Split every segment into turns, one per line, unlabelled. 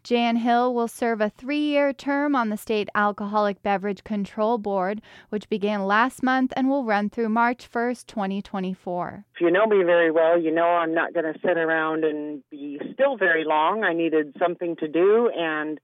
Jan Hill will serve a 3-year term on the State Alcoholic Beverage Control Board, which began last month and will run through March 1st, 2024.
If you know me very well, you know I'm not going to sit around and be still very long. I needed something to do, and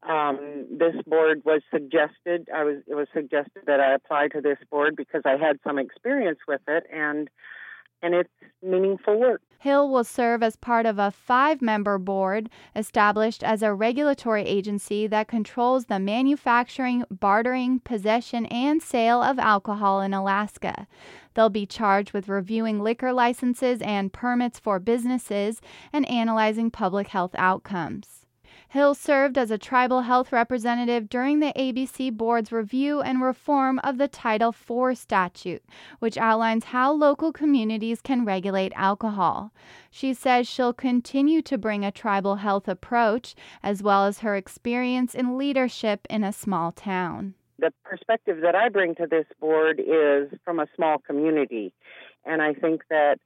this board was suggested. It was suggested that I apply to this board because I had some experience with it, and it's meaningful work.
Hill will serve as part of a 5-member board established as a regulatory agency that controls the manufacturing, bartering, possession, and sale of alcohol in Alaska. They'll be charged with reviewing liquor licenses and permits for businesses and analyzing public health outcomes. Hill served as a tribal health representative during the ABC Board's review and reform of the Title IV statute, which outlines how local communities can regulate alcohol. She says she'll continue to bring a tribal health approach, as well as her experience in leadership in a small town.
The perspective that I bring to this board is from a small community, and I think that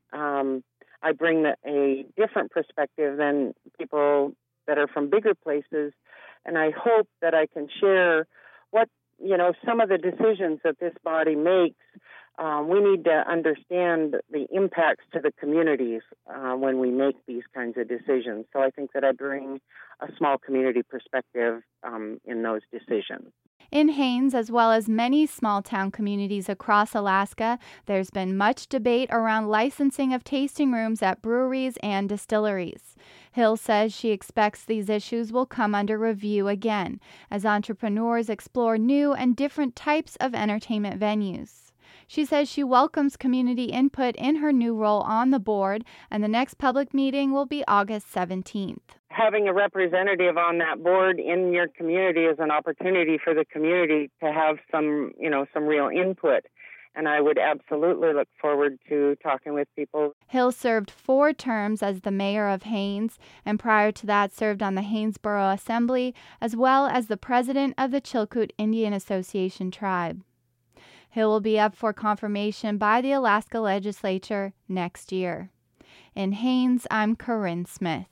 I bring a different perspective than people that are from bigger places, and I hope that I can share some of the decisions that this body makes. We need to understand the impacts to the communities when we make these kinds of decisions. So I think that I bring a small community perspective in those decisions.
In Haines, as well as many small-town communities across Alaska, there's been much debate around licensing of tasting rooms at breweries and distilleries. Hill says she expects these issues will come under review again as entrepreneurs explore new and different types of entertainment venues. She says she welcomes community input in her new role on the board, and the next public meeting will be August 17th.
Having a representative on that board in your community is an opportunity for the community to have some real input. And I would absolutely look forward to talking with people.
Hill served 4 terms as the mayor of Haines, and prior to that served on the Haines Borough Assembly, as well as the president of the Chilkoot Indian Association tribe. Hill will be up for confirmation by the Alaska Legislature next year. In Haines, I'm Corinne Smith.